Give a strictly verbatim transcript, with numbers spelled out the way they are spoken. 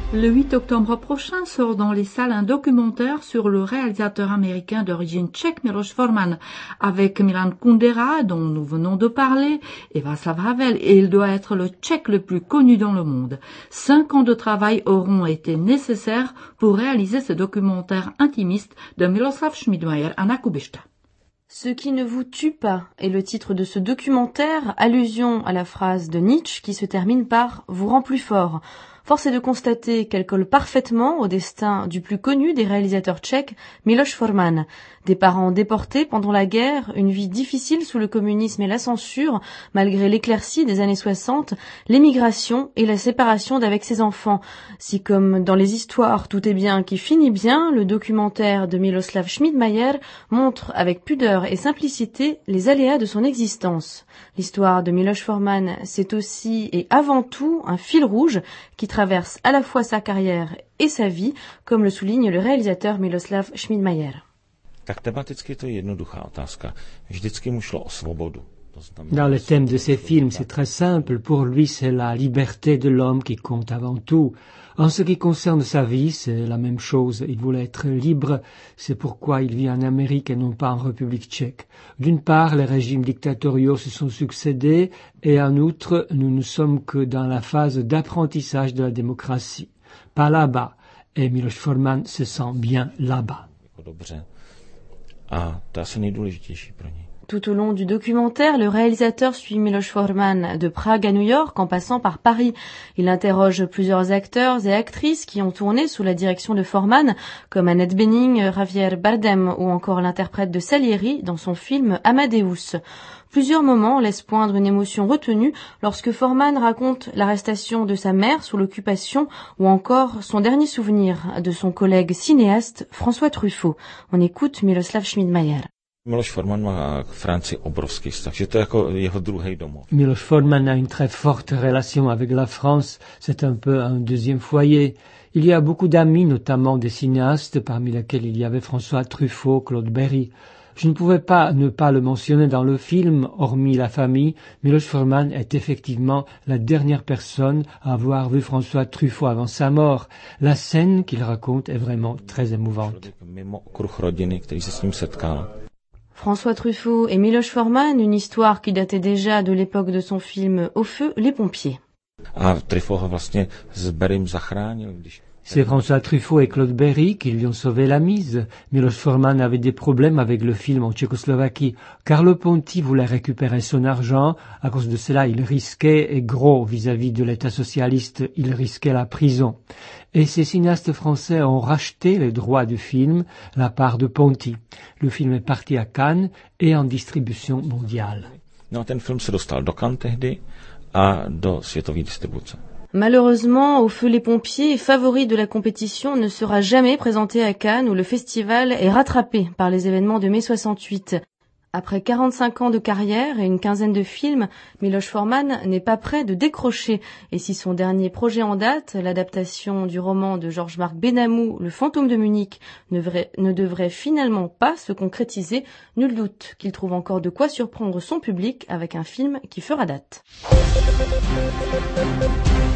Le huit octobre prochain sort dans les salles un documentaire sur le réalisateur américain d'origine tchèque Miloš Forman, avec Milan Kundera, dont nous venons de parler, et Václav Havel, et il doit être le tchèque le plus connu dans le monde. Cinq ans de travail auront été nécessaires pour réaliser ce documentaire intimiste de Miroslav Šmídmajer a Nákubišťa. Ce qui ne vous tue pas est le titre de ce documentaire, allusion à la phrase de Nietzsche qui se termine par « vous rend plus fort ». Force est de constater qu'elle colle parfaitement au destin du plus connu des réalisateurs tchèques, Miloš Forman. Des parents déportés pendant la guerre, une vie difficile sous le communisme et la censure, malgré l'éclaircie des années soixante, l'émigration et la séparation d'avec ses enfants. Si comme dans les histoires tout est bien qui finit bien, le documentaire de Miroslav Šmídmajer montre avec pudeur et simplicité les aléas de son existence. L'histoire de Miloš Forman, c'est aussi et avant tout un fil rouge qui traverse à la fois sa carrière et sa vie, comme le souligne le réalisateur Miroslav Šmídmajer. Tak tematicky to je jednoduchá otázka. Vždycky mu šlo o svobodu. Dans le thème de ces films, c'est très simple. Pour lui, c'est la liberté de l'homme qui compte avant tout. En ce qui concerne sa vie, c'est la même chose. Il voulait être libre. C'est pourquoi il vit en Amérique et non pas en République tchèque. D'une part, les régimes dictatoriaux se sont succédés et en outre, nous ne sommes que dans la phase d'apprentissage de la démocratie. Pas là-bas. Et Miloš Forman se sent bien là-bas. A to je asi nejdůležitější pro něj. Tout au long du documentaire, le réalisateur suit Miloš Forman de Prague à New York en passant par Paris. Il interroge plusieurs acteurs et actrices qui ont tourné sous la direction de Forman, comme Annette Bening, Javier Bardem ou encore l'interprète de Salieri dans son film Amadeus. Plusieurs moments laissent poindre une émotion retenue lorsque Forman raconte l'arrestation de sa mère sous l'occupation ou encore son dernier souvenir de son collègue cinéaste François Truffaut. On écoute Miroslav Šmídmajer. Miloš Forman má k Francii obrovský vztah, že to je jako jeho druhý domov. Miloš Forman a une très forte relation avec la France, c'est un peu un deuxième foyer. Il y a beaucoup d'amis, notamment des cinéastes, parmi lesquels il y avait François Truffaut, Claude Berry. Je ne pouvais pas ne pas le mentionner dans le film, hormis la famille. Miloš Forman est effectivement la dernière personne à avoir vu François Truffaut avant sa mort. La scène qu'il raconte est vraiment très émouvante. François Truffaut et Miloš Forman, une histoire qui datait déjà de l'époque de son film Au feu, les pompiers. C'est François Truffaut et Claude Berry qui lui ont sauvé la mise. Miloš Forman avait des problèmes avec le film en Tchécoslovaquie. Carlo Ponti voulait récupérer son argent. À cause de cela, il risquait, et gros vis-à-vis de l'État socialiste, il risquait la prison. Et ces cinéastes français ont racheté les droits du film, la part de Ponti. Le film est parti à Cannes et en distribution mondiale. No, ten film se dostal do Cannes tehdy a do světové distribuce. Malheureusement, Au feu les pompiers, favori de la compétition, ne sera jamais présenté à Cannes où le festival est rattrapé par les événements de mai soixante-huit. Après quarante-cinq ans de carrière et une quinzaine de films, Miloš Forman n'est pas prêt de décrocher. Et si son dernier projet en date, l'adaptation du roman de Georges-Marc Benamou, Le fantôme de Munich, ne, vrai, ne devrait finalement pas se concrétiser, nul doute qu'il trouve encore de quoi surprendre son public avec un film qui fera date.